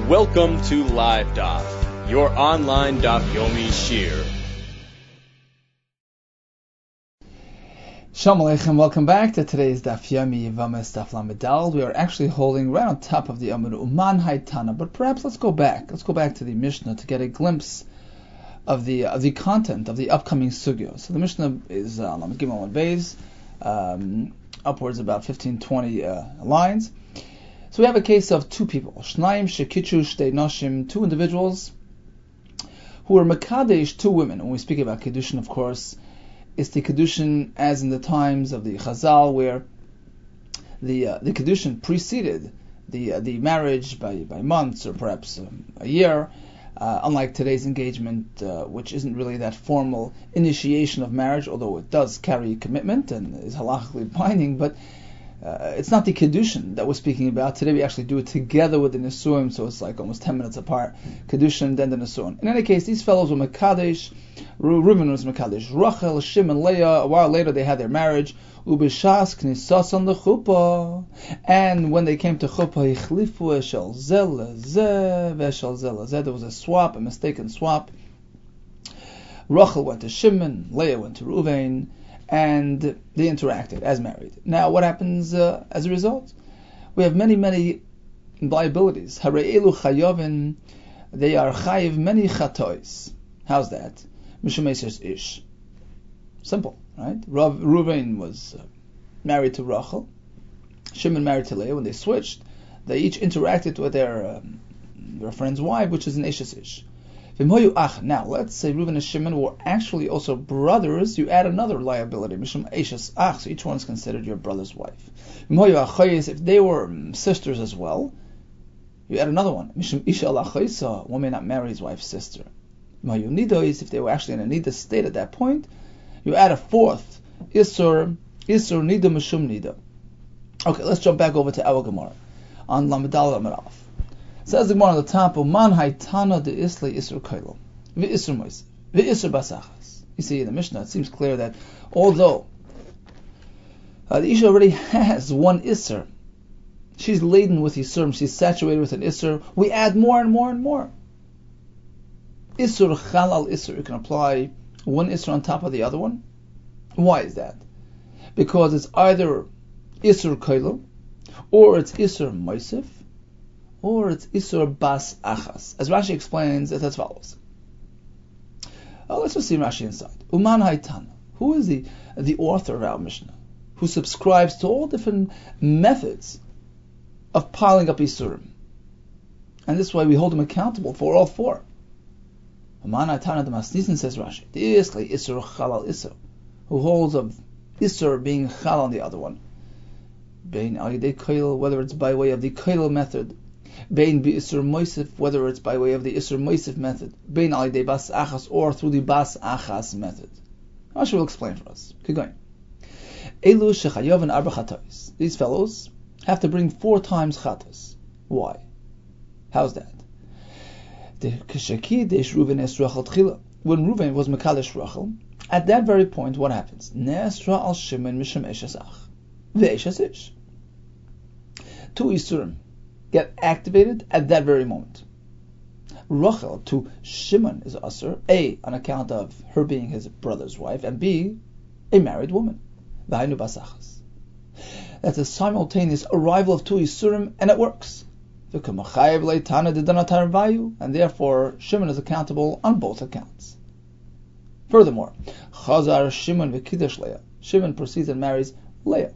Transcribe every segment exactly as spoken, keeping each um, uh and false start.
Welcome to Live Daf, your online Daf Yomi Shir. Shalom Aleichem, welcome back to today's Daf Yomi Yevamos Daf Lamedal. We are actually holding right on top of the Amud Uman Haitana, but perhaps let's go back. Let's go back to the Mishnah to get a glimpse of the of the content of the upcoming sugyo. So the Mishnah is uh, Lamed Gimel and Beis, um, upwards about fifteen, twenty uh, lines. So we have a case of two people, Shnayim Shekichu Shtei Noshim, two individuals who are Mekadesh, two women. When we speak about Kedushin, of course, it's the Kedushin as in the times of the Chazal, where the uh, the Kedushin preceded the uh, the marriage by, by months or perhaps um, a year, uh, unlike today's engagement, uh, which isn't really that formal initiation of marriage, although it does carry commitment and is halachically binding, but Uh, it's not the Kedushin that we're speaking about. Today we actually do it together with the Nisuim, so it's like almost ten minutes apart. Kedushin, then the Nisuim. In any case, these fellows were Mekadesh. Reuven was Mekadesh. Rachel, Shimon, Leah. A while later they had their marriage. Ubishas knisas on the chuppah. And when they came to chuppah, Ichlifu eshel zel zeh veshel zel zeh. There was a swap, a mistaken swap. Rachel went to Shimon, Leah went to Reuven, and they interacted as married. Now, what happens uh, as a result? We have many, many liabilities. Hare'elu chayovin, they are chayiv many chatois. How's that? Mishum ish. Simple, right? Rav, Reuven was uh, married to Rachel. Shimon married to Leah. When they switched, they each interacted with their um, their friend's wife, which is an ishes ish. Now, let's say Reuven and Shimon were actually also brothers. You add another liability. Mishum Eishes Ach, so each one is considered your brother's wife. If they were sisters as well, you add another one. Mishum Isha Al one may not marry his wife's sister. If they were actually in a nida state at that point, you add a fourth. Isur, Isur Nida Mishum Nida. Okay, let's jump back over to our Gemara on Lamedal Lameraf. Says the Gemara on the top, "Uman haitana de isli isur koilo, ve'isur mois, ve'isur basachas." You see in the Mishnah, it seems clear that although uh, the Isha already has one isur, she's laden with isurim, she's saturated with an isur. We add more and more and more. Isur chalal isur. You can apply one isur on top of the other one. Why is that? Because it's either isur koilo, or it's isur moisif, or it's Isur Bas Achas. As Rashi explains, it's as follows. Oh, let's just see Rashi inside. Uman Haitana. Who is the the author of our Mishnah? Who subscribes to all different methods of piling up Isurim. And this is why we hold him accountable for all four. Uman Haitana the Masnisin, says Rashi. The Isli Isur Chalal Isur. Who holds of Isur being Chal on the other one. Bein Al Yidei Koil, whether it's by way of the Koil method. Bein bi Isur Moisif, whether it's by way of the Isur Moisif method, Bein al Yidei Bas Achas, or through the Bas Achas method. Rashi will explain for us. Keep going. Elu shechayovin arba chatos. These fellows have to bring four times chatos. Why? How's that? When Reuven was Mekadesh Rachel, at that very point, what happens? Nesra al Shimon mishum eshesach, ve'eshesish. Two Isurim get activated at that very moment. Rachel to Shimon is Asur, A, on account of her being his brother's wife, and B, a married woman. V'hainu basachas. That's a simultaneous arrival of two Isurim, and it works. And therefore, Shimon is accountable on both accounts. Furthermore, Chazar Shimon v'kidesh Leah. Shimon proceeds and marries Leah.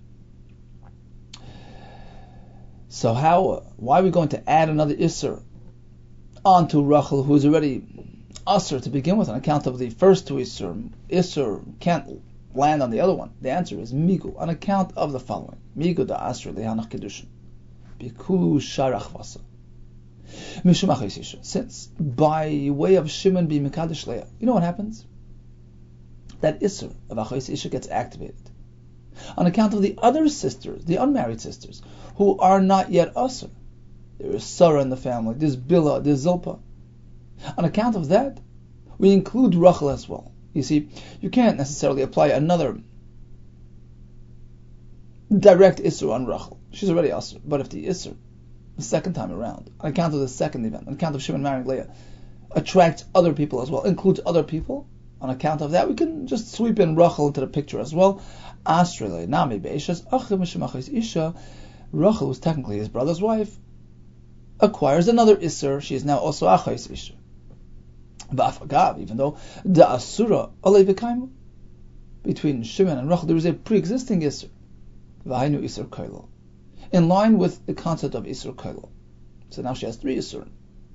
So how, why are we going to add another Isser onto Rachel, who is already Asr to begin with on account of the first two Isser? Isser can't land on the other one. The answer is Migu, on account of the following. Migu da Asr lehanach kedushin. Bikulu sharach vasa. Mishum achis. Since by way of Shimon being Mekadesh Leah, you know what happens? That Isser of achis isha gets activated on account of the other sisters, the unmarried sisters, who are not yet Asr. There is Sarah in the family, there's Bilhah, there's Zilpah. On account of that, we include Rachel as well. You see, you can't necessarily apply another direct Isser on Rachel. She's already Asr. But if the Isser the second time around, on account of the second event, on account of Shimon marrying Leah, attracts other people as well, includes other people, on account of that, we can just sweep in Rachel into the picture as well. Asrele nami be'ishas achiv mishemachis isha. Rachel, who's technically his brother's wife, acquires another Isser. She is now also achais isha. Ba'afagav, even though the asura alei v'kaimu, between Shimon and Rachel there is a pre-existing Isser. V'hainu Isser koilo, in line with the concept of Isser koilo. So now she has three Isser.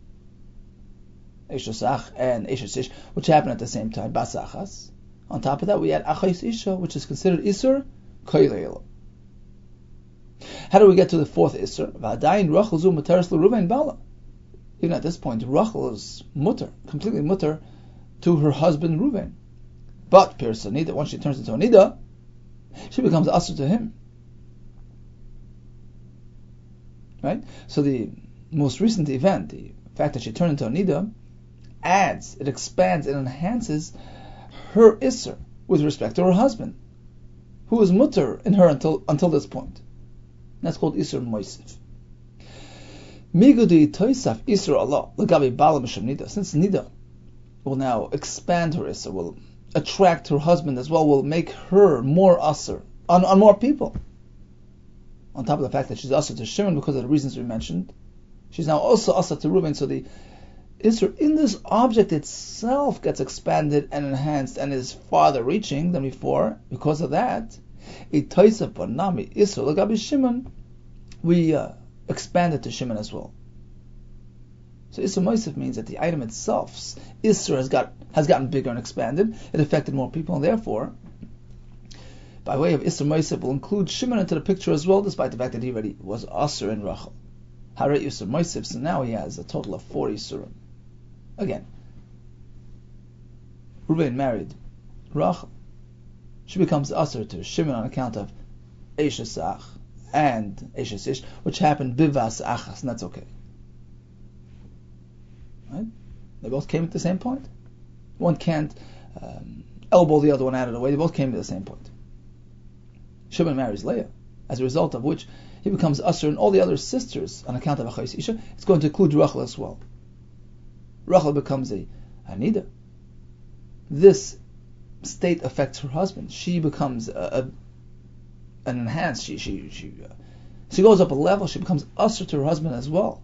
Eshesach and Eshesish, which happen at the same time. Basachas. On top of that, we add Achais Isha, which is considered Isur Koileil. How do we get to the fourth Isur? V'adayin Rachel zu muteres l'Ruvain Bala. Even at this point, Rachel is mutter, completely mutter, to her husband Ruvain. But Pirsa Nida, once she turns into a Nida, she becomes Asur to him. Right? So the most recent event, the fact that she turned into a Nida, adds, it expands, it enhances her Isser with respect to her husband, who was mutter in her until until this point. That's called Isser Moisif. Migudi Toisaf Isser Allah Lagabi Bala Misham Nida. Since Nida will now expand her Isser, will attract her husband as well, will make her more Asr on, on more people. On top of the fact that she's Asr to Shimon because of the reasons we mentioned, she's now also Asr to Reuven, so the Isser in this object itself gets expanded and enhanced and is farther reaching than before. Because of that, we uh, expand it to Shimon as well. So Isser Moisef means that the item itself, Isser, has got has gotten bigger and expanded. It affected more people, and therefore, by way of Isser Moisef, will include Shimon into the picture as well, despite the fact that he already was Asr in Rachel. Hare Isser Moisef, so now he has a total of four Isurim. Again, Reuven married Rachel. She becomes Asr to Shimon on account of Eshesach and Eshesish, which happened Bivas Achas, and that's okay. Right? They both came at the same point. One can't um, elbow the other one out of the way. They both came at the same point. Shimon marries Leah, as a result of which he becomes Asr and all the other sisters on account of Achais Isha. It's going to include Rachel as well. Rachel becomes a Anida. This state affects her husband. She becomes a, a, an enhanced. She she she uh, she goes up a level. She becomes Asr to her husband as well.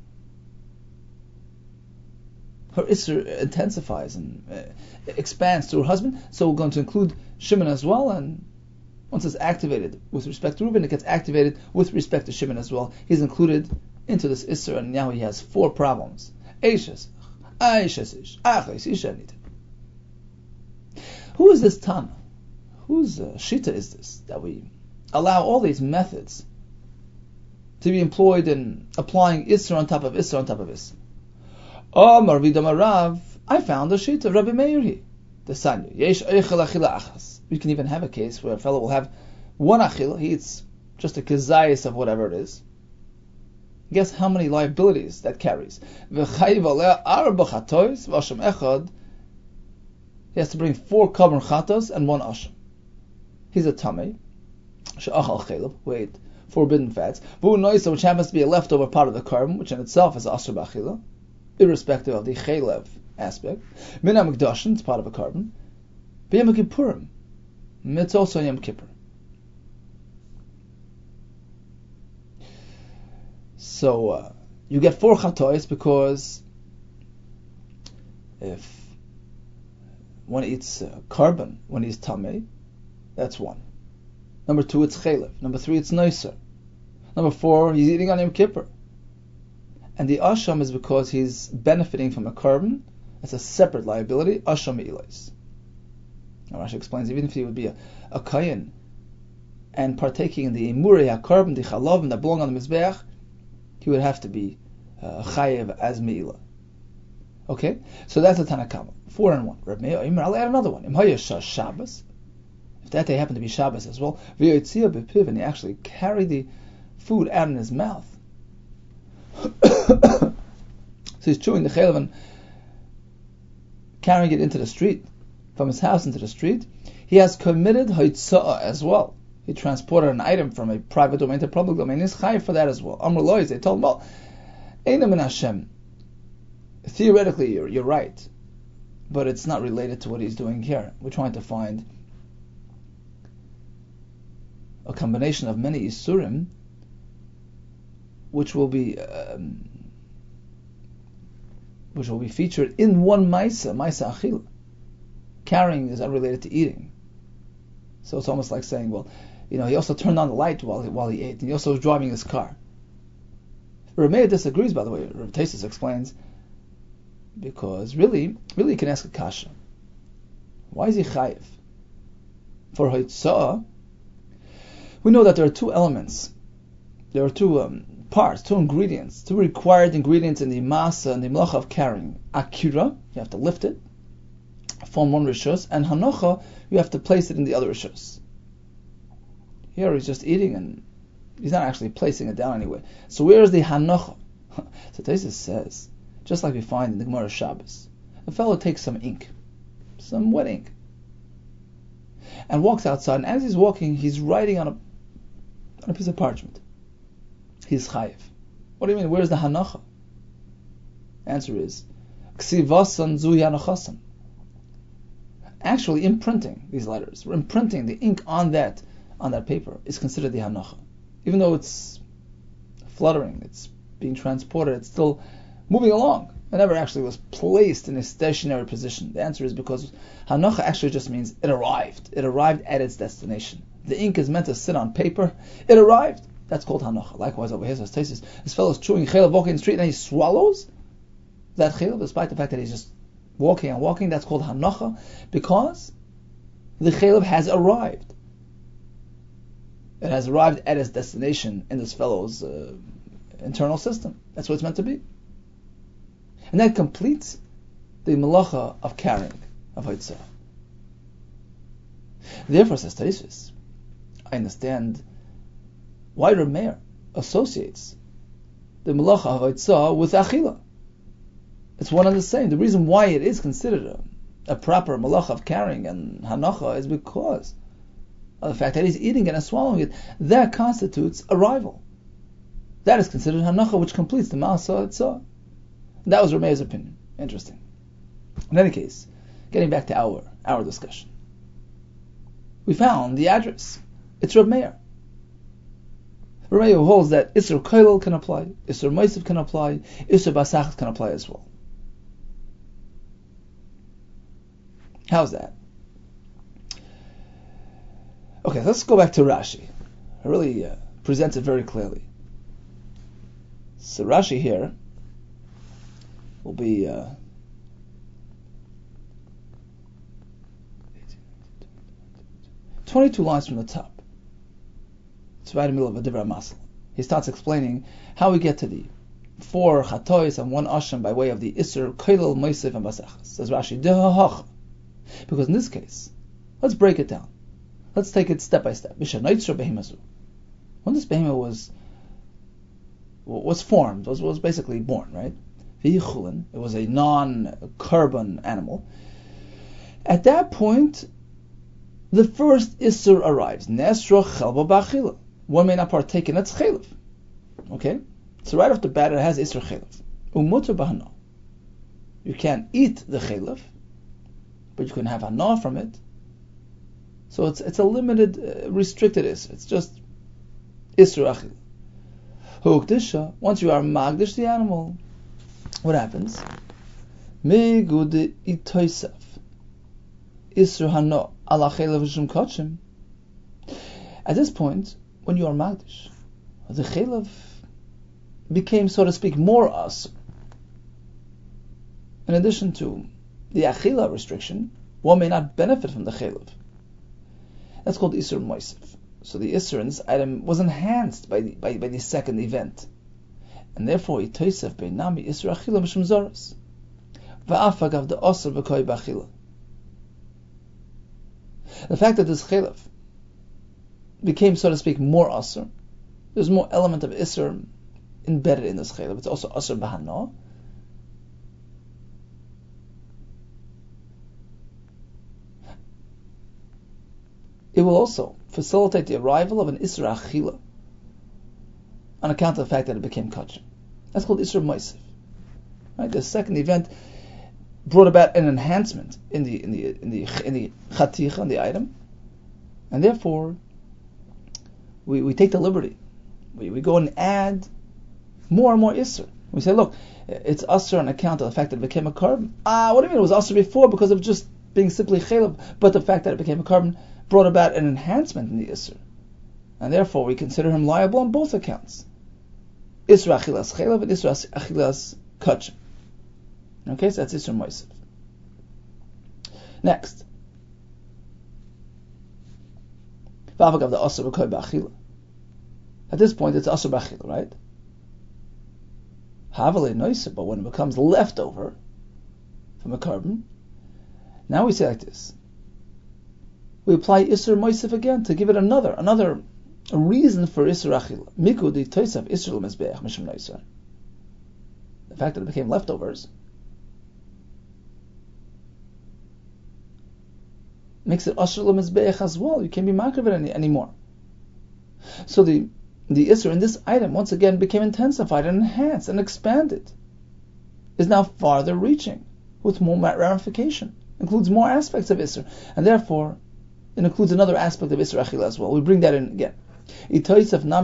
Her Isser intensifies and uh, expands to her husband. So we're going to include Shimon as well, and once it's activated with respect to Reuben, it gets activated with respect to Shimon as well. He's included into this Isser, and now he has four problems. Eishes, Aishesish, Achais, Ishanit. Who is this Tana? Whose uh, Shita is this, that we allow all these methods to be employed in applying Isser on top of Isser on top of Isser? Oh, Marvidam Arav, I found a Shita of Rabbi Meir. The Sanya. Yesh Eichel Achila Achas. We can even have a case where a fellow will have one Achila, he eats just a kezayis of whatever it is. Guess how many liabilities that carries? He has to bring four korban chatos and one asham. He's a tamei. She'achal chelab, who ate forbidden fats. V'hu noisa, which happens to be a leftover part of the korban, which in itself is asur b'achila, irrespective of the chelev aspect. Min ha-mikdashin, it's part of a korban. B'yom kippurim, it's also Yom Kippur. So uh, you get four chatois because if one eats uh, korban when he's tamei, that's one. Number two, it's chelev. Number three, it's noiser. Number four, he's eating on Yom Kippur. And the asham is because he's benefiting from a korban. That's a separate liability. Asham ilais. Now Rashi explains, even if he would be a, a kayin and partaking in the imurei ha-korban, the chalavim that belong on the mizbeach, he would have to be uh, chayev as meila. Okay, so that's a Tanakama. Four and one. Reb Meir, I'll add another one. Im hayasha Shabbos. If that day happened to be Shabbos as well, v'yotzia b'piv, and he actually carried the food out in his mouth. So he's chewing the chelev and carrying it into the street, from his house into the street. He has committed haitzah as well. He transported an item from a private domain to public domain. He's chayiv for that as well. Amr lois, they told him, well, Eina min Hashem. Theoretically, you're, you're right, but it's not related to what he's doing here. We're trying to find a combination of many Isurim which will be um, which will be featured in one Maisa, Maisa Achila. Carrying is unrelated to eating. So it's almost like saying, well, you know, he also turned on the light while he, while he ate, and he also was driving his car. Rameir disagrees, by the way. Rav Taisus explains, because really, really you can ask a kasha. Why is he chayiv? For Hoitzah, we know that there are two elements. There are two um, parts, two ingredients, two required ingredients in the masa and the melacha of carrying. Akira, you have to lift it, form one rishus, and hanocha, you have to place it in the other rishus. Here he's just eating and he's not actually placing it down anyway. So where is the hanocha? So Taisus says, just like we find in the Gemara Shabbos, a fellow takes some ink, some wet ink, and walks outside, and as he's walking, he's writing on a on a piece of parchment. He's chayiv. What do you mean? Where's the hanacha? Answer is, ksivasan zu yanachasan. Actually, imprinting these letters, imprinting the ink on that on that paper is considered the hanacha, even though it's fluttering, it's being transported, it's still moving along. It never actually was placed in a stationary position. The answer is because hanacha actually just means it arrived. It arrived at its destination. The ink is meant to sit on paper. It arrived. That's called hanacha. Likewise over here, says Taisus, this fellow is chewing chelav, walking in the street, and he swallows that chelav, despite the fact that he's just walking and walking. That's called hanacha, because the chelav has arrived. It has arrived at its destination in this fellow's uh, internal system. That's what it's meant to be. And that completes the melacha of carrying, of Hoitzah. Therefore, says Taisus, I understand why Rameir associates the melacha of Hoitzah with Achila. It's one and the same. The reason why it is considered a, a proper melacha of carrying and hanacha is because of the fact that he's eating it and swallowing it. That constitutes arrival. That is considered hanacha, which completes the ma'aseh Hoitzah. That was Rameir's opinion. Interesting. In any case, getting back to our our discussion, we found the address. It's Rav Meir. Rav Meir holds that Isser Koilel can apply, Isser Moisiv can apply, Isser Basach can apply as well. How's that? Okay, let's go back to Rashi. It really uh, presents it very clearly. So Rashi here will be uh, twenty-two lines from the top. It's right in the middle of a Divrei Masel. He starts explaining how we get to the four chatois and one asham by way of the Isser, Koilel, Moisiv, and Basachas. Says Rashi, Dehahach. Because in this case, let's break it down. Let's take it step by step. When this behemoth was was formed, was was basically born, right? It was a non-carbon animal. At that point, the first Isser arrives. Nesra chelba b'achila. One may not partake in its chelav. Okay? So right off the bat, it has Isser chelav. Umuter b'hana. You can't eat the chelav, but you can have hana from it. So it's it's a limited, uh, restricted Isser. It's just Isser achila. Hukdisha. Once you are magdish the animal, what happens? Megud itoisef. Isser hana ala chelav v'shum kachim. At this point, when you are magdish, the chelav became, so to speak, more us. In addition to the achila restriction, one may not benefit from the chelav. That's called Isser Moisiv. So the Isser in this item was enhanced by the, by, by the second event. And therefore, Itoisef Beinami Isser Achila Mishum Zoros. Va'afagav the Osir V'koi B'achila. The fact that this chelav became, so to speak, more Osir, there's more element of Isser embedded in this chelav. It's also Osir B'hana. It will also facilitate the arrival of an Isra Achila on account of the fact that it became kachim. That's called Isser Moisef. Right? The second event brought about an enhancement in the in the in the in the chaticha, in the item, and therefore we we take the liberty. We we go and add more and more Isser. We say, look, it's Asr on account of the fact that it became a carbon. Ah, what do you mean it was Asr before because of just being simply Chelav, but the fact that it became a carbon brought about an enhancement in the Isser. And therefore we consider him liable on both accounts. Isra Achilas Chelav and Isra Achilas Kachim. Okay, so that's Isra Moisef. Next. V'avagav the Asr B'koi B'achila. At this point it's Asr B'achila, right? Havale Noisef, but when it becomes leftover from a carbon, now we say like this. We apply Isser Moisef again to give it another, another a reason for Isser Achila. Miku di Toisav Isser L'Mizbeach Mishum Noiser. The fact that it became leftovers makes it Asher L'Mizbeach as well. You can't be makar of it any, anymore. So the the Isser in this item once again became intensified and enhanced and expanded. Is now farther reaching with more ramification. Includes more aspects of Isser. And therefore it includes another aspect of Isser Achila as well. We bring that in again. We consider it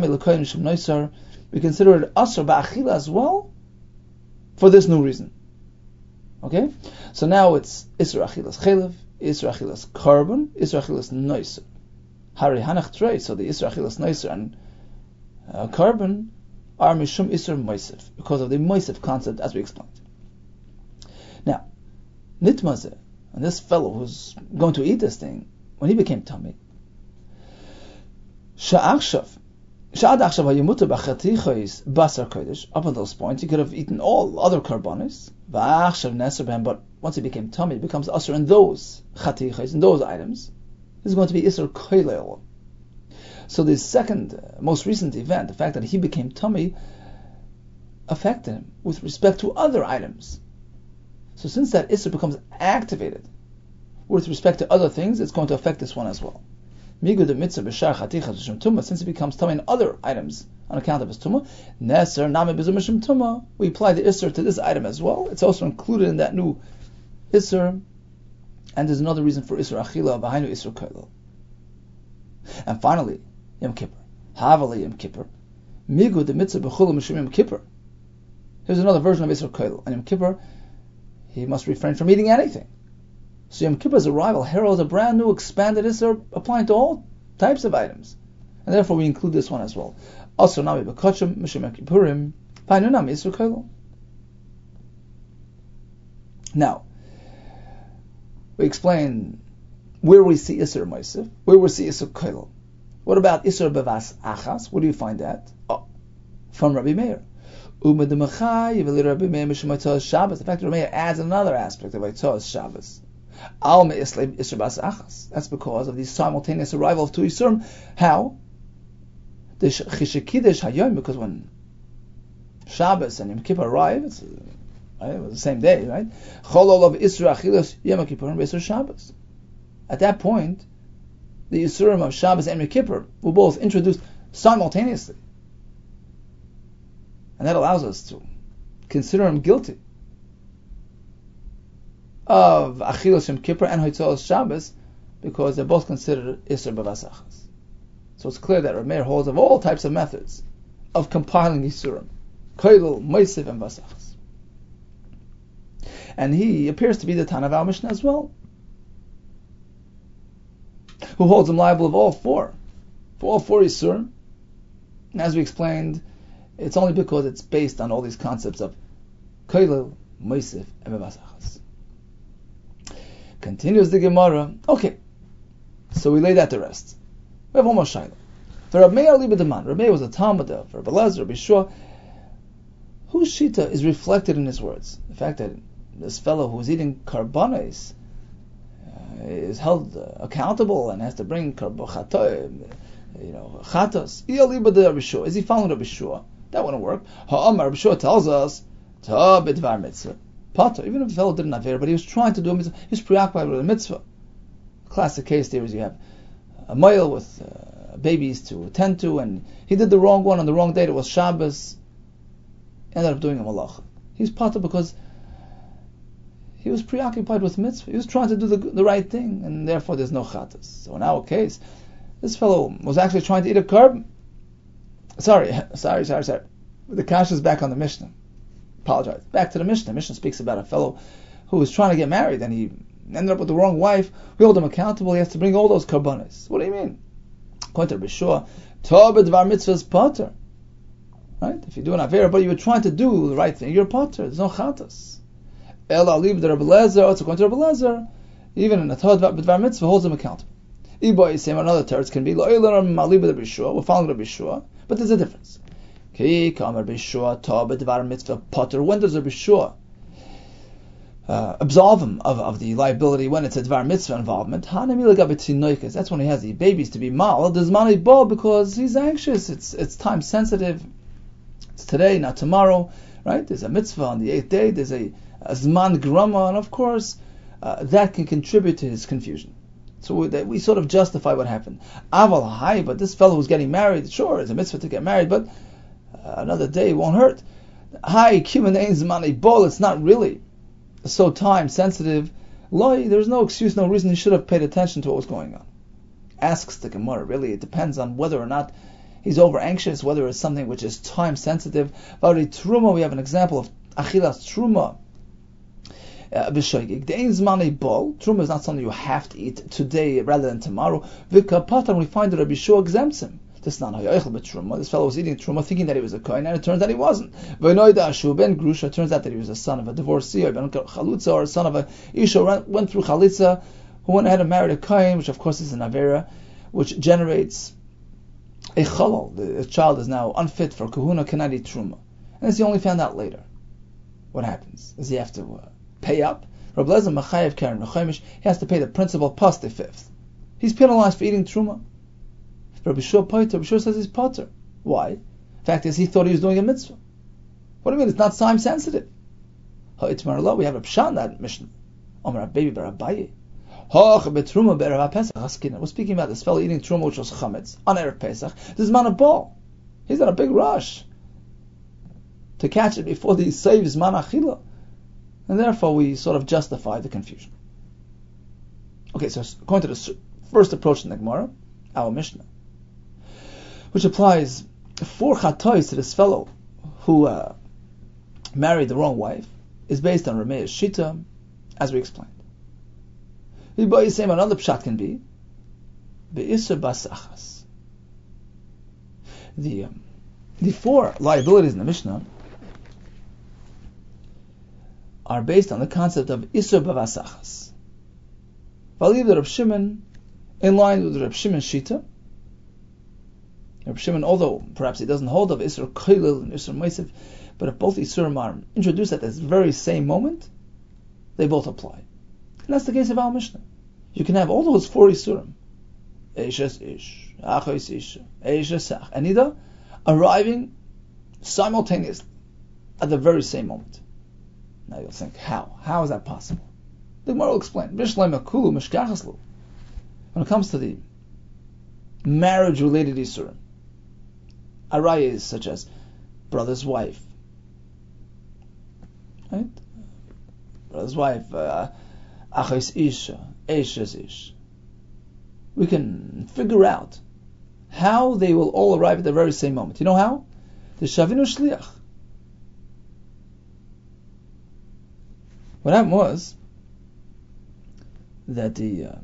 Asr Ba'achila as well for this new reason. Okay? So now it's Isra Achilas Chelev, Isra Achilas Carbon, Isra Achilas Noiser. Hari Hanach Trey, so the Isra Achilas Noiser and uh, Carbon are Mishum Isra Moisef, because of the Moisef concept as we explained. Now, Nitmazeh, and this fellow who's going to eat this thing, when he became tummy, Sha'achshav, Sha'ad Achshav Hayamuta B'chatichos Basar Kodesh, up until this point, he could have eaten all other karbanis, V'achshav Neser B'hem, but once he became tummy, it becomes Asr in those chatichos, in those items. This is going to be Isr Koilel. So the second, uh, most recent event, the fact that he became tummy, affected him with respect to other items. So since that Isr becomes activated with respect to other things, it's going to affect this one as well. Since he becomes tummy in other items on account of his tumah, we apply the Isr to this item as well. It's also included in that new Isr, and there's another reason for Isr Achila, behind Isr Koilel. And finally, Yom Kippur. Havali Yom Kippur. Migu the mitzvah b'chulu mishum Yom Kippur. Here's another version of Isr Koilel. And Yom Kippur, he must refrain from eating anything. So Yom Kippur's arrival heralds a brand new expanded Isser applying to all types of items. And therefore we include this one as well. Also nami b'kachim mishum Yom Kippurim painu nami Isser Koilel. Now, we explain where we see Isser Moisef, where we see Isser Koilel. What about Isser Bevas Achas? Where do you find that? Oh, from Rabbi Meir. The fact that Rabbi Meir adds another aspect of Eitzos Shabbos. That's because of the simultaneous arrival of two Isurim. How? The Chishakidesh Hayom, because when Shabbos and Yom Kippur arrive, it's right, it was the same day, right? Cholol of Isra Achilas Yom Kippur and Isra Shabbos. At that point, the Isurim of Shabbos and Yom Kippur were both introduced simultaneously. And that allows us to consider him guilty of Achilas Yom Kippur and Hoitzolos Shabbos, because they're both considered Isser B'vas Achas. So it's clear that Rameir holds of all types of methods of compiling Isurim, Koilel, Moisef, and B'vas Achas. And he appears to be the Tana of our Mishnah as well, who holds him liable of all four, for all four Isurim. And as we explained, it's only because it's based on all these concepts of Koilel, Moisef, and B'vas Achas. Continues the Gemara. Okay, so we laid that to rest. We have one more shayla. For Rabbi Meir Liba Deman, Rabbi Meir was a Talmud of Rabbi Elazar, Rabbi Shua, whose shita is reflected in his words. The fact that this fellow who's eating karbanos uh, is held uh, accountable and has to bring karbochato, you know, chatos. Is he following Rabbi Shua? That wouldn't work. Ha'amar Rabbi Shua tells us ta b'dvar mitzvah. Pater, even if the fellow didn't have hair, but he was trying to do a mitzvah, he was preoccupied with a mitzvah. Classic case there is you have a male with uh, babies to attend to, and he did the wrong one on the wrong date. It was Shabbos, ended up doing a malacha. He's potter because he was preoccupied with mitzvah. He was trying to do the, the right thing, and therefore there's no chatas. So in our case, this fellow was actually trying to eat a curb. Sorry, sorry, sorry, sorry. The kasha is back on the Mishnah. Apologize. Back to the Mishnah. Mishnah speaks about a fellow who was trying to get married, and he ended up with the wrong wife. We hold him accountable. He has to bring all those karbanos. What do you mean? According to Bishua, Tobed var mitzvah is potter. Right? If you do an avera, but you were trying to do the right thing, you're potter. There's no chatas. Ela leave the Rebbe Lezer. Also, according to Rebbe Lezer, even in a Tobed var mitzvah holds him accountable. Ibo Yisem, another teretz can be lo elar malib the Bishua. We're following the Bishua, but there's a difference. Ki kamer Bishua Tobed var mitzvah potter. When does the Bishua Uh, absolve him of, of the liability when it's a dvar mitzvah involvement? That's when he has the babies to be mal. There's money ball because he's anxious. It's it's time sensitive. It's today, not tomorrow, right? There's a mitzvah on the eighth day. There's a, a zman grama, and of course uh, that can contribute to his confusion. So we, that we sort of justify what happened. Aval hai, but this fellow who's getting married, sure, it's a mitzvah to get married, but uh, another day won't hurt. Hai kimanein zman ball. It's not really so time sensitive. Loi, there's no excuse, no reason he should have paid attention to what was going on. Asks the Gemara, really, it depends on whether or not he's over anxious, whether it's something which is time sensitive. Vari truma, we have an example of achilas truma. B'shoigig, de'ein zmanei bol. Truma is not something you have to eat today rather than tomorrow. V'ka patan, we find that Rabbi Shua exempts him. This fellow was eating truma thinking that he was a kohen, and it turns out he wasn't. Ben Grusha, it turns out that he was a son of a divorcee, or ben Chalutza, or a son of a Isha, went through Chalitza, who went ahead and married a kohen, which of course is an avera, which generates a chalal. The child is now unfit for kahuna, cannot eat truma. And this he only found out later. What happens? Does he have to uh, pay up? Rabbi Lezer Machayev Karen Rechemish, he has to pay the principal plus the fifth. He's penalized for eating truma. Rabbi Shua Potter, Rabbi Shua says he's potter. Why? Fact is, he thought he was doing a mitzvah. What do you mean? It's not time sensitive. We have a pshat in that Mishnah. We're speaking about this fellow eating truma, which was chametz on Erev Pesach. This is man a ball. He's in a big rush to catch it before the saves man achila, and therefore we sort of justify the confusion. Okay, so according to the first approach in the Gemara, our Mishnah, which applies four chatois to this fellow who uh, married the wrong wife, is based on Rameya's Shita, as we explained. Another pshat can be be'isur basachas. The um, the four liabilities in the Mishnah are based on the concept of isur basachas. Valiv the Reb Shimon, in line with the Reb Shimon Shita. Reb Shimon, although perhaps he doesn't hold of Isur Koilil and Isur Meisiv, but if both Isurim are introduced at this very same moment, they both apply. And that's the case of our Mishnah. You can have all those four Isurim, Eishes Ish, Achos Ish, Eishes Sach, and either arriving simultaneously at the very same moment. Now you'll think, how? How is that possible? The Gemara will explain. Bishlei Makulu Mishkachaslu. When it comes to the marriage-related Isurim, arayas such as brother's wife, right? Brother's wife, achos isha, eshes ish. We can figure out how they will all arrive at the very same moment. You know how? The Shavinu Shliach. What happened was that the uh,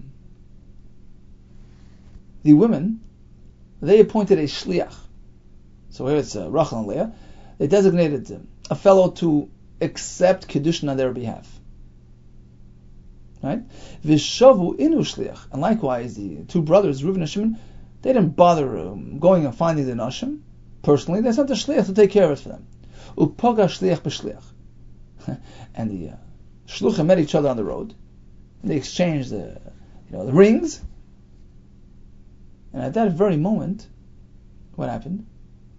the women, they appointed a shliach. So here it's uh, Rachel and Leah. They designated uh, a fellow to accept Kiddushin on their behalf. Right? Vishavu inu shliach. And likewise, the two brothers, Reuven and Shimon, they didn't bother um, going and finding the Nashim personally. They sent a shliach to take care of it for them. Upaga shliach b'shliach. And the uh, shluchim met each other on the road. And they exchanged the, you know, the rings. And at that very moment, what happened?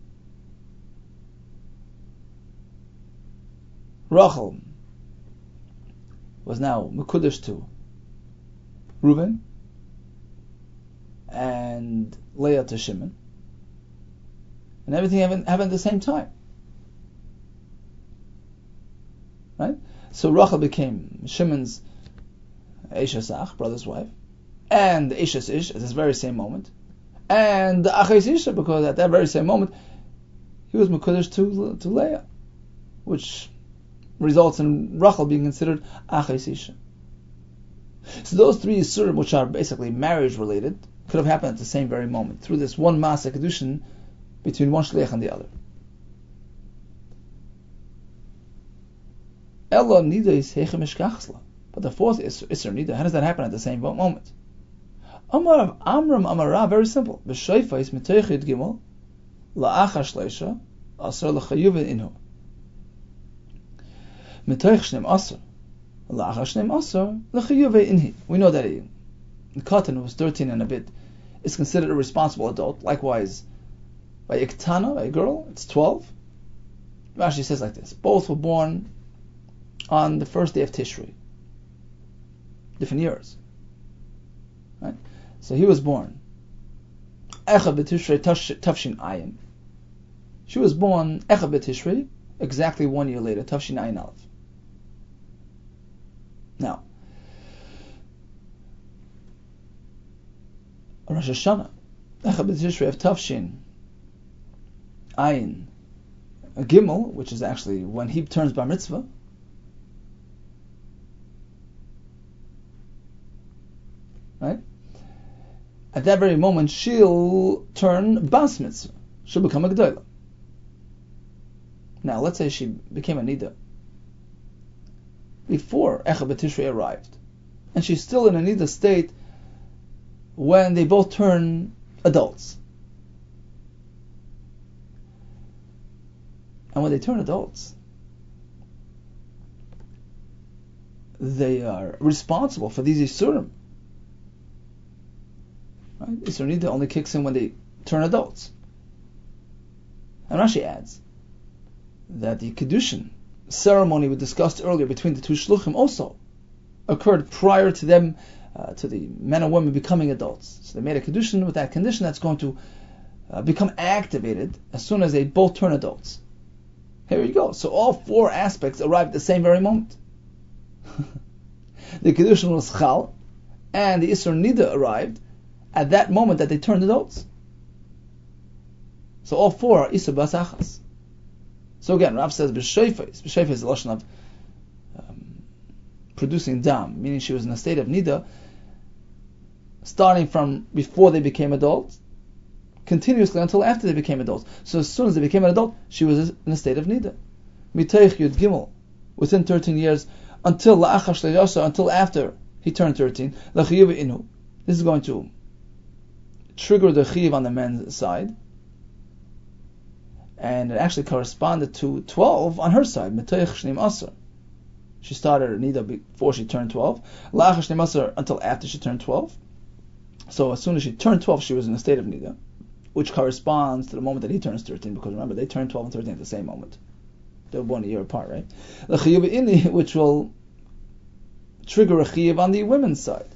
Rachel was now Mekudesh to Reuven, and Leah to Shimon. And everything happened, happened at the same time. right? So Rachel became Shimon's Eishes Ach, brother's wife, and Eishes Ish at this very same moment, and the Aches Isha, because at that very same moment he was Mekudesh to to Leah, which results in Rachel being considered Aches Isha. So those three Yisurim, which are basically marriage related, could have happened at the same very moment through this one Maaseh Kedushin between one Shliach and the other. Ella Nida is Hechem Ishkachsla. But the fourth Isser Nida, how does that happen at the same moment? Amar Amram Amara, very simple. B'Shayfa is Metoich Gimel La'achar Shleisha Asar L'Chayuv Inhu. Metoich Shneim Asar La'achar Shneim Asar L'Chayuv Inhi. We know that a Katan who was thirteen and a bit is considered a responsible adult. Likewise, by Iktana, by a girl, it's twelve. Rashi says like this: both were born on the first day of Tishrei. Different years. Right? So he was born Echad b'Tishrei Tafshin Ayin. She was born Echad b'Tishrei, exactly one year later, Tafshin Ayin Aleph. Now, Rosh Hashanah, Echad b'Tishrei of Tafshin Ayin Gimel, which is actually when he turns bar mitzvah. Right? At that very moment, she'll turn bas mitzvah. She'll become a gdoila. Now, let's say she became a nida before Echad b'Tishrei arrived, and she's still in a nida state when they both turn adults. And when they turn adults, they are responsible for these Yisurim. Right? Isur Nida only kicks in when they turn adults. And Rashi adds that the Kedushin ceremony we discussed earlier between the two Shluchim also occurred prior to them, uh, to the men and women becoming adults. So they made a Kedushin with that condition that's going to uh, become activated as soon as they both turn adults. Here you go. So all four aspects arrived at the same very moment. The Kedushin was Chal, and the Isur Nida arrived at that moment that they turned adults. So all four are Isur Bas Achas. So again, Rav says B'Shayfais. B'Shayfais is the lashon of um, producing dam, meaning she was in a state of nida, starting from before they became adults, continuously until after they became adults. So as soon as they became an adult, she was in a state of nida. Mitoich Yud Gimel, within thirteen years, until La'achar Shleisha, until after he turned thirteen, L'Chiyuv Inu. This is going to trigger the Chiv on the men's side, and it actually corresponded to twelve on her side. Metoich Shneim Asar. She started her nida before she turned twelve. La'achar Shneim Asar until after she turned twelve. So as soon as she turned twelve, she was in a state of nida, which corresponds to the moment that he turns thirteen. Because remember, they turned twelve and thirteen at the same moment. They were born a year apart, right? L'chiyuv inni, which will trigger a chiyuv on the women's side.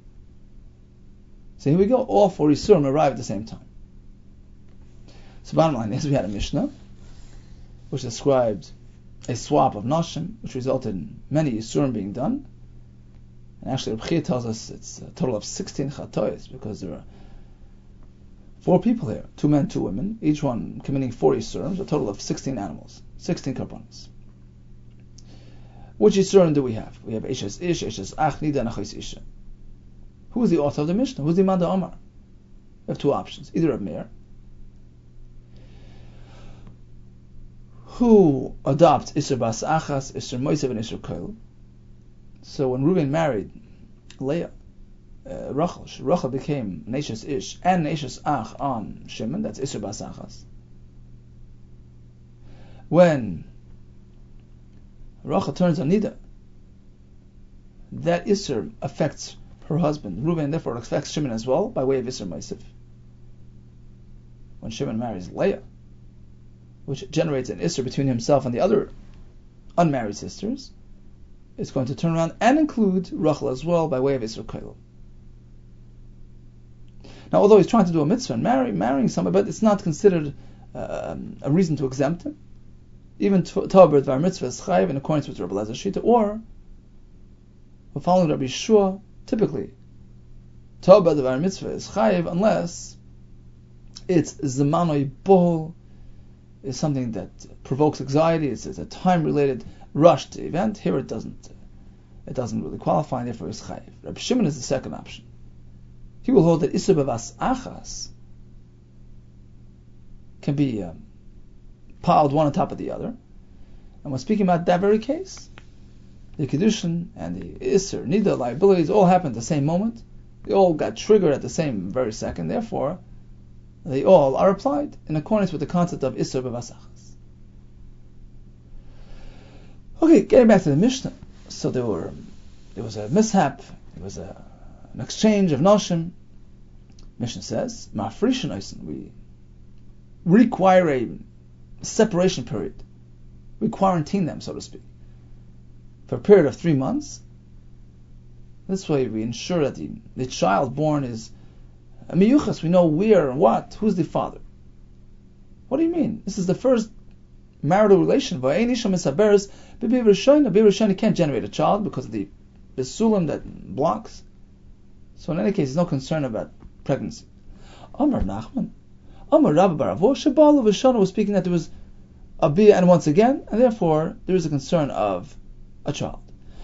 So here we go. All four Yisurim arrive at the same time. So bottom line is we had a Mishnah which described a swap of Nashim, which resulted in many Yisurim being done. And actually Reb Chia tells us it's a total of sixteen chatois, because there are four people here, two men, two women, each one committing four Yisurim, a total of sixteen animals, sixteen karbanos. Which Yisurim do we have? We have Eishes Ish, Eishes Ach, Nida, and Achos Isha. Who is the author of the Mishnah? Who is the Imam da Omar? We have two options. Either Reb Meir, who adopts Isser Bas Achas, Isser Moisev, and Isser Koil. So when Reuben married Leah, uh, Rachel, Rachel became Neishes Ish and Neishes Ach on Shimon, that's Isser Bas Achas. When Rachel turns on Nida, that Isser affects her husband, Reuben, therefore it affects Shimon as well, by way of Isser Moisev. When Shimon marries Leah, which generates an Isser between himself and the other unmarried sisters, it's going to turn around and include Rachel as well, by way of Isser Koil. Now, although he's trying to do a mitzvah and marry, marrying somebody, but it's not considered uh, a reason to exempt him. even Ta'abed Var Mitzvah is chayiv in accordance with Rabbi Elazar Shita, or we're following Rabbi Yeshua, typically Ta'abed Var Mitzvah is chayiv unless it's Zamanoi Bohol, is something that provokes anxiety, it's, it's a time-related, rushed event. Here it doesn't it doesn't really qualify, and therefore it's chayiv. Rabbi Shimon is the second option. He will hold that Isur B'Vas Achas can be um, piled one on top of the other. And when speaking about that very case, the Kedushin and the Isser, Nida liabilities all happened at the same moment. They all got triggered at the same very second. Therefore, they all are applied in accordance with the concept of Isser B'Vas Achas. Okay, getting back to the Mishnah. So there were, there was a mishap. There was a, an exchange of noshim. Mishnah says, Ma'afrishin Oisen, we require a separation period. We quarantine them, so to speak, for a period of three months. This way we ensure that the, the child born is a miyuchas. We know where and what, who's the father. What do you mean? This is the first marital relation. B'Birishayna can't generate a child because of the besulim that blocks. So in any case, there's no concern about pregnancy. Amar Nachman, Amar Rabbi Baravo, Shabalu Vishana was speaking that there was a bia, and once again, and therefore there is a concern of a child.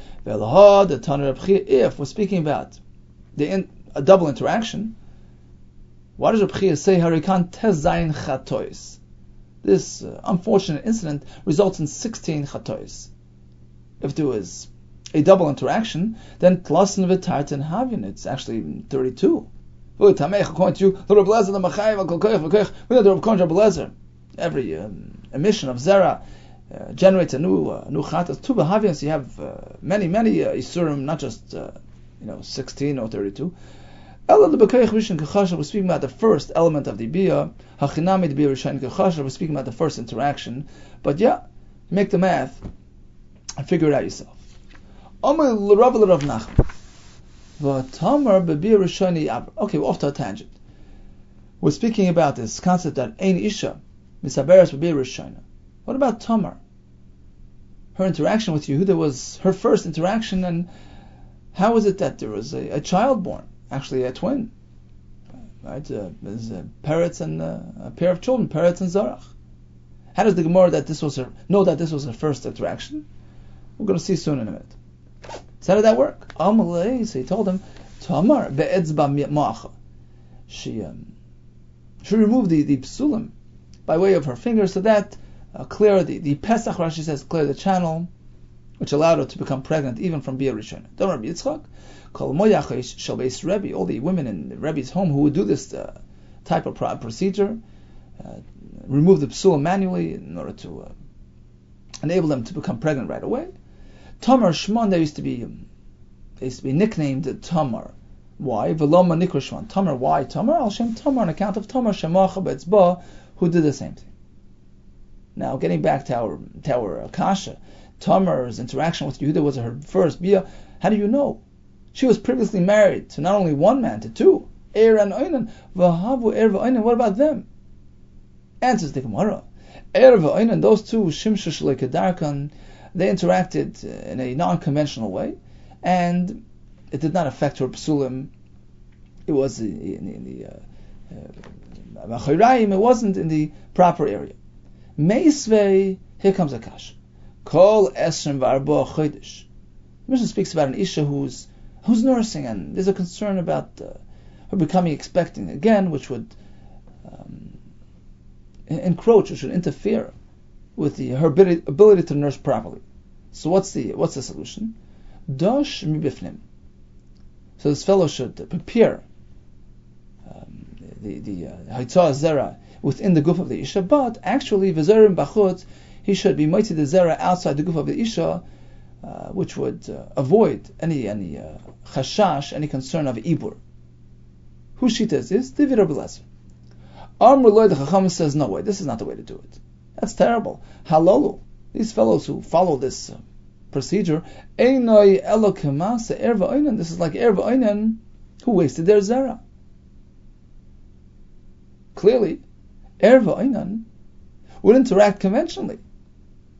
If we're speaking about the in, a double interaction, why does Reb Chia say Harikan Tezayin Chatois? This uh, unfortunate incident results in sixteen Chatois. If there was a double interaction, then Tlasin V'Tartan Havin, it's actually thirty-two. According to you, the Reb Lezer, the Machayev, the Kolkoich, we know the Reb Kon Reb Lezer. Every um, emission of Zera uh, generates a new uh, new Chatas. Two Behavians, you have uh, many, many uh, Isurim, not just uh, you know sixteen or thirty-two. Ella the Bekoich Rishon Kechasha, we're speaking about the first element of the Bia. Hachinami the Bia Rishon Kechasha, we're speaking about the first interaction. But yeah, make the math and figure it out yourself. Omer Rav Rav Nachman. Okay, we're off to a tangent. We're speaking about this concept that Ein Isha Misaberes B'Bir Rishayna. What about Tamar? Her interaction with Yehuda was her first interaction, and how is it that there was a, a child born? Actually, a twin. Right? Uh, there's uh, Peretz and uh, a pair of children, Peretz and Zarach. How does the Gemara that this was her, know that this was her first interaction? We're going to see soon in a minute. So how did that work? Amalei, so he told him, Tamar be'etzba ma'acha. She um, she removed the, the psulim by way of her finger, so that uh, clear the, the Pesach, Rashi says, clear the channel, which allowed her to become pregnant even from Bia Rishon. Don't Rabbi Yitzchak, Kol Moyach Shel Beis Rebbe, all the women in Rebbe's home who would do this uh, type of pro- procedure, uh, remove the psulim manually in order to uh, enable them to become pregnant right away. Tamar Shmon, there used to be um, they used to be nicknamed Tamar. Why? Veloma Nikra Shmon. Tamar, why Tamar? Al Shem Tamar, on account of Tamar Shemacha Betzba, who did the same thing. Now, getting back to our to our Kasha, Tamar's interaction with Yehuda was her first bia. How do you know? She was previously married to not only one man, to two. Er and Oinan. Vahavu Er v'Oinan. What about them? Answers the Gemara. Er v'Oinan, those two, Shimshu Shlei Kedarkan, they interacted in a non-conventional way, and it did not affect her psulim. It was in, in the uh, uh, it wasn't in the proper area. Meisvei, here comes a kash. Kol esrim v'arbo chodesh. Mishnah speaks about an isha who's who's nursing, and there's a concern about uh, her becoming expecting again, which would um, encroach, which would interfere with the, her ability, ability to nurse properly. So what's the what's the solution? Dosh mibifnim. So this fellow should prepare um, the the haitzah uh, zera within the guf of the isha, but actually v'zerim bachut, he should be mighty the zera outside the guf of the isha, uh, which would uh, avoid any any uh, chashash, any concern of ibur. Whose shita is this? David Rabbi Lezer. Amr Loi, the Chacham says, no way, this is not the way to do it. That's terrible. Halolu, these fellows who follow this uh, procedure, Einoi Elokemase Erva Oinan, this is like Erva Oinan who wasted their zera. Clearly, Erva Oinan would interact conventionally.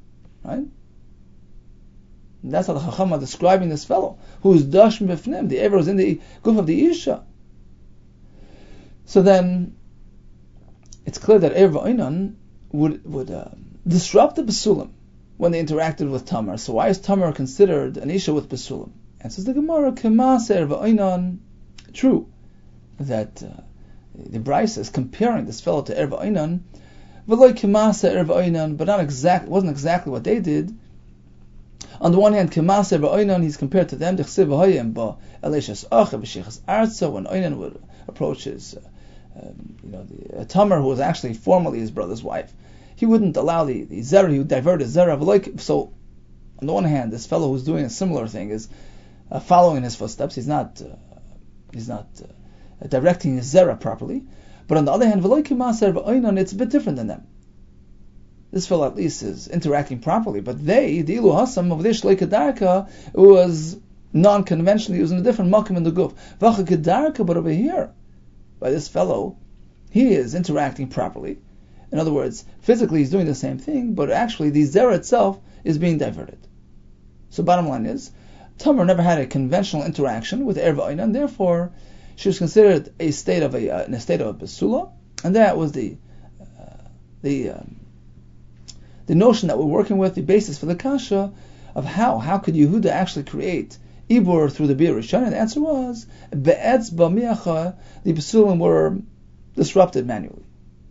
right? And that's how the Chacham are describing this fellow, who is Dash Bifnim, the Ever was in the guf of the Isha. So then, it's clear that Erev Einon would, would uh, disrupt the Basulim when they interacted with Tamar. So why is Tamar considered an Isha with Basulim? And says the Gemara, Kemas Erev Einon, true, that uh, the Brisa is comparing this fellow to Erev Einon, V'loi Kemas Erev Einon, but not exact, wasn't exactly what they did. On the one hand, Kemas Erev Einon, he's compared to them, Dechsev V'hoyem Ba Elishas Acha V'Shechas Arza, when Einon would approach his, uh, um, you know, the uh, Tamar, who was actually formerly his brother's wife, he wouldn't allow the, the Zerah, he would divert his Zerah. V'loi, so, on the one hand, this fellow who's doing a similar thing is uh, following in his footsteps. He's not, uh, he's not uh, directing his Zerah properly. But on the other hand, V'loi Kemas Erev Einon, it's a bit different than them. This fellow at least is interacting properly, but they, the Ilu Hasam of this Shlei Kedarka, was non-conventionally, he was in a different makom in the guf. Vacha Kedarka, but over here, by this fellow, he is interacting properly. In other words, physically he's doing the same thing, but actually the Zerah itself is being diverted. So bottom line is, Tamar never had a conventional interaction with Erev Einon, therefore she was considered a state of a uh, in a state of a basula, and that was the uh, the um, the notion that we're working with, the basis for the kasha of how how could Yehuda actually create ibur through the Bir Rishon? And the answer was be'etz b'miacha, the basulim were disrupted manually.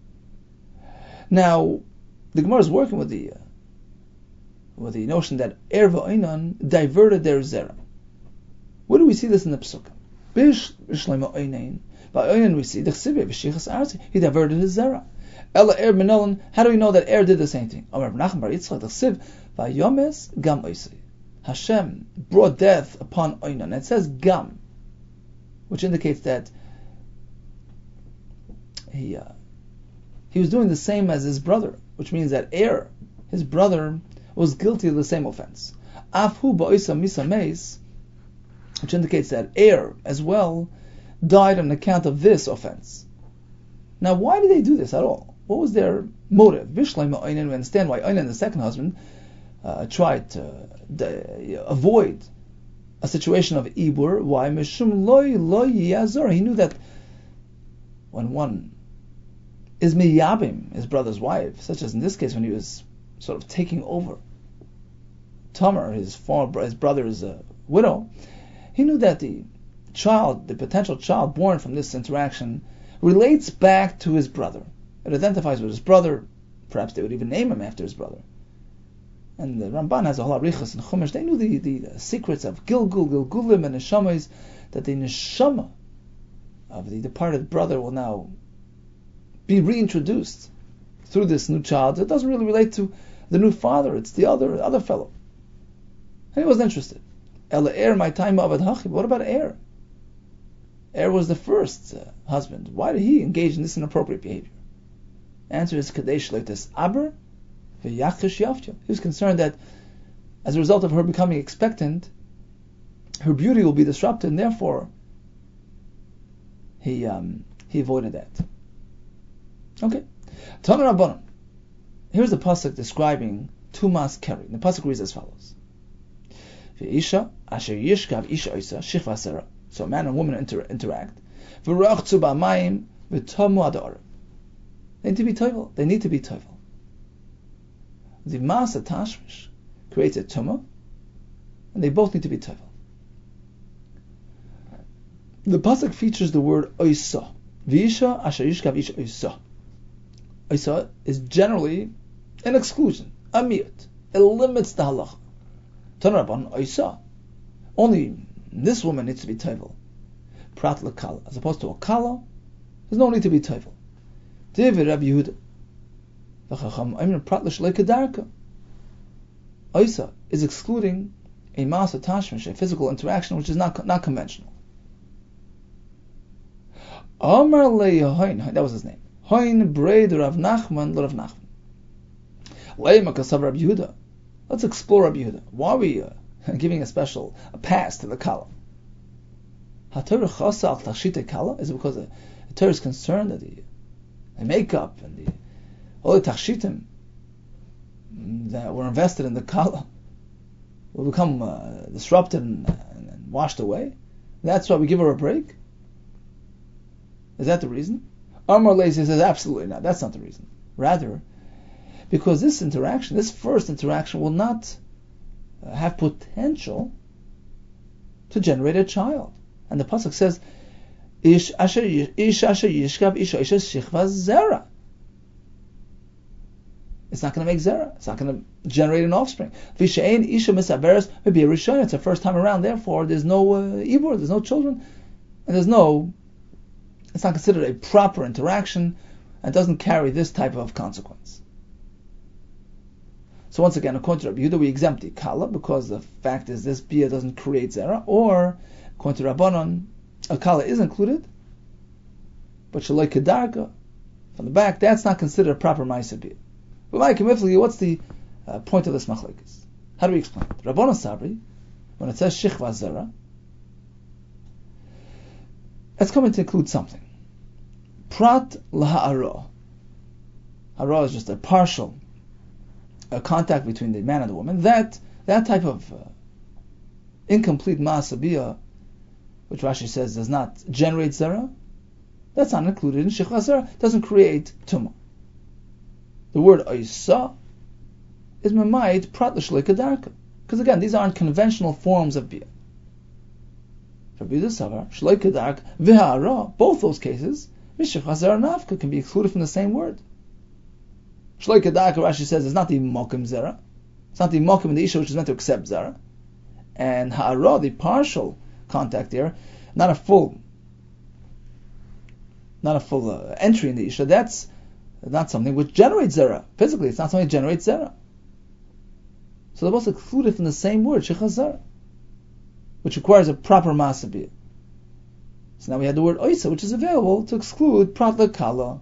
Now the Gemara is working with the uh, with the notion that Erev Einon diverted their zera. Where do we see this in the Pesukim? Bish Bishleima Einon. By Einon we see the Chsibe B'Shichas Arzi. He diverted his zera. Ella Er B'Nolan. How do we know that Er did the same thing? Amar Nachman Bar Yitzchak the Chsiv Vayomes Gam Oisei. Hashem brought death upon Einon. It says Gam, which indicates that he uh, he was doing the same as his brother, which means that Er, his brother, was guilty of the same offense. Afhu Ba'isa Misa Meis, which indicates that Er as well died on account of this offense. Now, why did they do this at all? What was their motive? Bishleima Einon, we understand why Einon, the second husband, uh, tried to de- avoid a situation of Ibur. Why? Mishum loy loy yazor. He knew that when one is miyabim, his brother's wife, such as in this case when he was sort of taking over Tamar, his former his brother's uh, widow, he knew that the child, the potential child born from this interaction, relates back to his brother. It identifies with his brother. Perhaps they would even name him after his brother. And the Ramban has a whole arichas in Chumash. They knew the, the, the secrets of Gilgul, Gilgulim, and Neshamas, that the Neshama of the departed brother will now be reintroduced through this new child. It doesn't really relate to the new father, it's the other other fellow. And he wasn't interested. Ela Er, my time avad hachi. What about Er? Er was the first uh, husband. Why did he engage in this inappropriate behavior? Answer is kadesh leites aber v'yachish yaftia. He was concerned that as a result of her becoming expectant, her beauty will be disrupted, and therefore he um, he avoided that. Okay. Tana Rabbanan. Here's the pasuk describing Tumas Keri. The pasuk reads as follows: V'isha asher yishkav isha isa shichva sera. So a man and woman inter- interact. V'rachzu b'mayim v'tomu adar. They need to be toivel. They need to be toivel. The masa tashmish creates a tumah, and they both need to be toivel. The pasuk features the word oisa. V'isha asher yishkav isha oisa. Oisa is generally an exclusion, a miyut. It limits the halacha. Tana Rabbanan oisa. Only this woman needs to be toivel. Prat lekala, as opposed to a kala, there's no need to be toivel. David Rabbi Yehuda. V'chacham aymin prat l'shlei kedarka. Oisa is excluding a masa tashmish, a physical interaction which is not not conventional. Amar le'yahain, that was his name. Hain breid Rav Nachman l'Rav Nachman. Le'ma kasav Rabbi Yehuda. Let's explore Rabbi Yehuda. Why are we uh, giving a special a pass to the kala? HaTorah chasa al tachshite kala? Is it because the, the Torah is concerned that the, the makeup and the all the tachshitim that were invested in the kala will become uh, disrupted and, and, and washed away. That's why we give her a break. Is that the reason? Amar Leisi says absolutely not. That's not the reason. Rather, because this interaction, this first interaction, will not uh, have potential to generate a child. And the pasuk says, "Ish asher ish asher yishkav isha isha shichva zera." It's not going to make zera. It's not going to generate an offspring. V'she'ein isha misaveres maybe a rishon. It's the first time around. Therefore, there's no uh, ibur. There's no children, and there's no. It's not considered a proper interaction, and doesn't carry this type of consequence. So once again, according to Rabbi Yehuda, we exempt the kala because the fact is this bia doesn't create zera, or according to Rabbanon, a kala is included, but shaloi kedarka from the back, that's not considered a proper ma'aseh bia. But what's the uh, point of this machlekes? How do we explain it? Rabbanon Sabri, when it says shichva zera, it's coming to include something. Prat laha'ara. Hara is just a partial uh, contact between the man and the woman. That that type of uh, incomplete ma'aseh bia, which Rashi says does not generate zera, that's not included in shichva zera. Doesn't create tumah. The word oisa is mamayit prat l'shlei kedarka, because again these aren't conventional forms of bia. Rabbi Yehuda Savar, Shloi Kedark, V'ha'ara, both those cases, Mishach Hazar Nafka can be excluded from the same word. Shloi Kedark, Rashi says, is not the Mokim Zera. It's not the Mokim in the Isha which is meant to accept Zera. And Ha'ara, the partial contact there, not a full, not a full uh, entry in the Isha, that's not something which generates Zera. Physically, it's not something that generates Zera. So they're both excluded from the same word, Shech Hazar, which requires a proper ma'aseh bia. So now we have the word oisa, which is available to exclude prat lekala.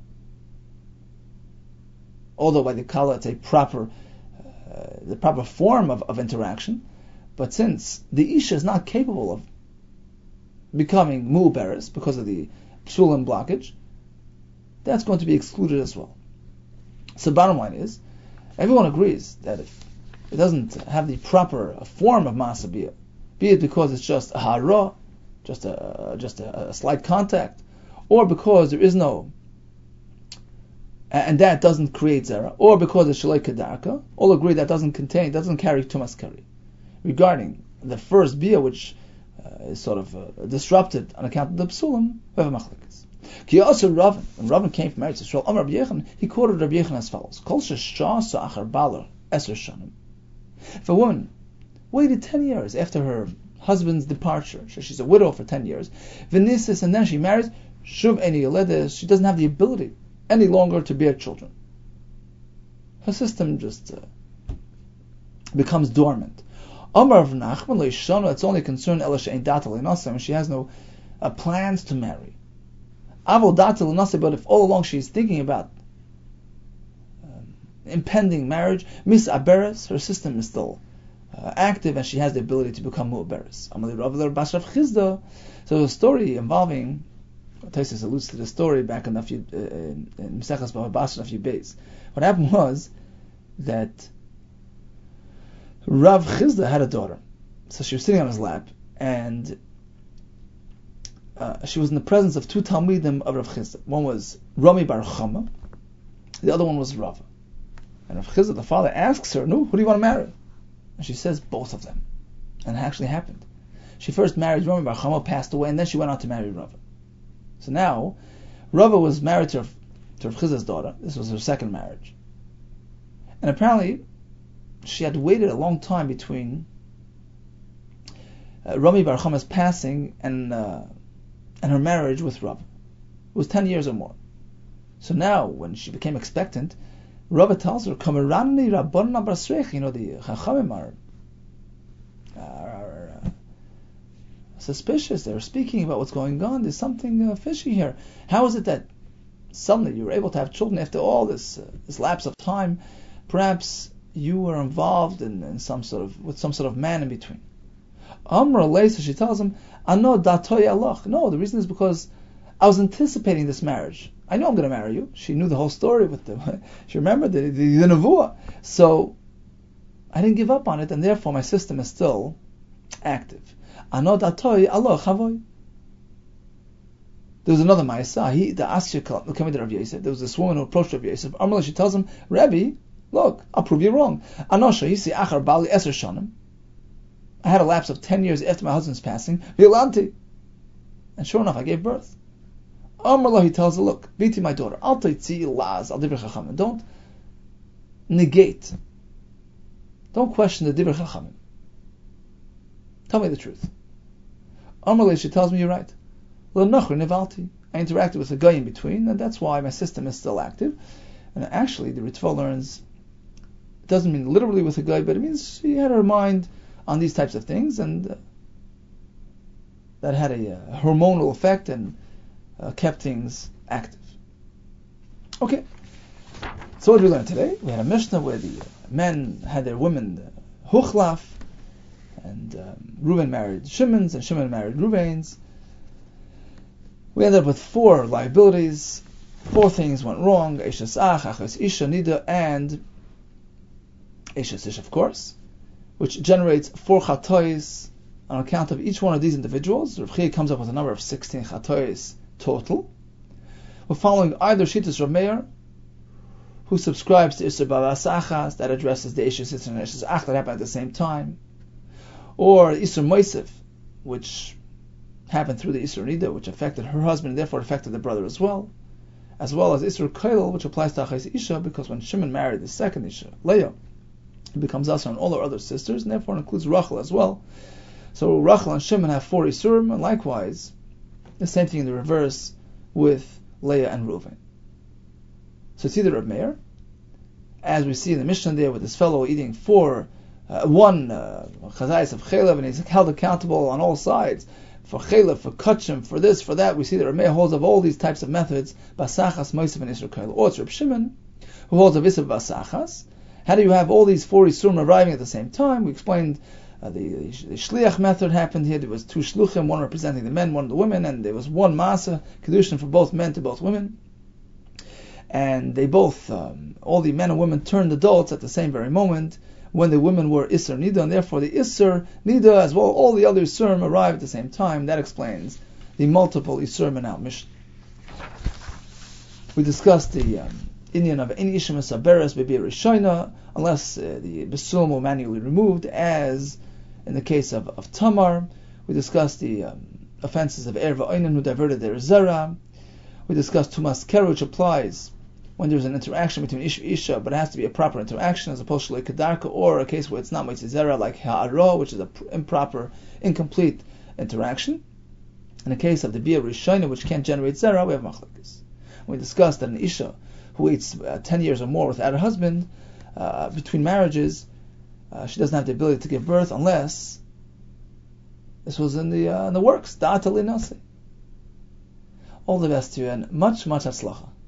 Although by the kala it's a proper, uh, the proper form of, of interaction, but since the isha is not capable of becoming mu'beres because of the psulim blockage, that's going to be excluded as well. So bottom line is, everyone agrees that if it doesn't have the proper form of ma'aseh bia, be it because it's just a hara, just a just a, a slight contact, or because there is no, and that doesn't create zera, or because it's shalei kedarka, all agree that doesn't contain, doesn't carry tumas kari. Regarding the first bia, which uh, is sort of uh, disrupted on account of the psulim, we have a machlekes. Ki also Rav, when Rav came from Eretz Yisrael, Amar Rabbi Yechon, he quoted Rabbi Yechon as follows: Kol sheshah sa'achar baler eser shanim. If a woman waited ten years after her husband's departure, so she's a widow for ten years, Venisis, and then she marries, Shuv Eni Yoledes, she doesn't have the ability any longer to bear children. Her system just uh, becomes dormant. Amar Rav Nachman lo yishanu, it's only concerned Ela she'ein data le'naseh, she has no uh, plans to marry. Avol data le'naseh, but if all along she's thinking about um, impending marriage, Mis Aberes, her system is still Uh, active, and she has the ability to become mu'beres. So a story involving, Taisus alludes to the story back in a few uh, in Mesechus Bava Basra, a few days. What happened was that Rav Chizda had a daughter, so she was sitting on his lap, and uh, she was in the presence of two Talmidim of Rav Chizda. One was Rami Bar Chama, the other one was Rava. And Rav Chizda, the father, asks her, "No, who do you want to marry?" And she says both of them. And it actually happened. She first married Rami Bar Chama, passed away, and then she went on to marry Rava. So now, Rava was married to, to Rav Chizda's daughter. This was her second marriage. And apparently, she had waited a long time between uh, Rami Bar Chama's passing and uh, and her marriage with Rava. It was ten years or more. So now, when she became expectant, Rava tells her, "Kamerani Rabbana Basrech." You know, the Chachamim are, are, are uh, suspicious. They're speaking about what's going on. There's something uh, fishy here. How is it that suddenly you were able to have children after all this uh, this lapse of time? Perhaps you were involved in, in some sort of with some sort of man in between. Amra Leisa, she tells him, "Ano datoy Allah." No, the reason is because I was anticipating this marriage. I know I'm going to marry you. She knew the whole story with them. She remembered the, the, the nevuah. So I didn't give up on it, and therefore my system is still active. Anod atoy Allah chavoy. There was another Ma'isa. He, the Asya came to Rav Yosef. There was this woman who approached Rav Yosef. Amrullah, she tells him, Rabbi, look, I'll prove you wrong. Anosha, he say, Achar Bali Eser Shanim. I had a lapse of ten years after my husband's passing. V'yilanti. And sure enough, I gave birth. Amrullah, he tells her, look, Biti, my daughter, Al Taitzi Laz Al Divrei Chachamim. Don't negate. Don't question the Divrei Chachamim. Tell me the truth. Amrullah, she tells me you're right. I interacted with a guy in between, and that's why my system is still active. And actually, the Ritva learns, it doesn't mean literally with a guy, but it means she had her mind on these types of things, and uh, that had a, a hormonal effect and uh, kept things active. Okay, so what did we learn today? We had a Mishnah where the men had their women uh, Huchlaf, and um, Reuben married Shimon's, and Shimon married Reuben's. We ended up with four liabilities. Four things went wrong. Eishes Ach, Achos Isha, Nida, and Eishes Ish, of course, which generates four chatois on account of each one of these individuals. Rav Chia comes up with a number of sixteen chatois total. We're following either Shittas Rav Meir, who subscribes to Isser Bavas Achas, that addresses the Eishes Ish and Eishes Ach that happened at the same time, or Isser Moisef, which happened through the Isser Nida, which affected her husband and therefore affected the brother as well, as well as Isser Kail, which applies to Achais Isha, because when Shimon married the second Isha, Leah, it becomes Asr on all her other sisters, and therefore includes Rachel as well. So Rachel and Shimon have four Isurim, and likewise, the same thing in the reverse with Leah and Reuven. So it's either Reb Meir, as we see in the Mishnah there with this fellow eating four, uh, one uh, chazayis of chaylev, and he's held accountable on all sides, for chaylev, for kachim, for this, for that. We see that Reb Meir holds of all these types of methods, basachas, moisef, and Isser Kail. Or it's Reb Shimon, who holds of Isser basachas. How do you have all these four Isurim arriving at the same time? We explained uh, the, the, the Shliach method happened here. There was two Shluchim, one representing the men, one the women, and there was one Masa, Kedushin for both men to both women. And they both, um, all the men and women turned adults at the same very moment, when the women were Isser Nida, and therefore the Isser Nida, as well all the other Isurim arrived at the same time. That explains the multiple Isurim in our Mishnah. We discussed the um, Indian of any Ishim Saberes Bebi Rishona, unless uh, the Besulm were manually removed, as in the case of, of Tamar. We discussed the um, offenses of Erva Oinen, who diverted their Zera. We discussed Tumas Keru, which applies when there's an interaction between Ish and Isha, but it has to be a proper interaction, as opposed to like Kedarka, or a case where it's not Mitzizera, like Ha'aro, which is an improper, incomplete interaction. In the case of the Bia Rishona, which can't generate Zera, we have Machlekes. We discussed that an Isha who waits uh, ten years or more without a husband, uh, between marriages, uh, she doesn't have the ability to give birth unless this was in the uh, in the works. Da'at li nasi. All the best to you, and much, much hatzlacha.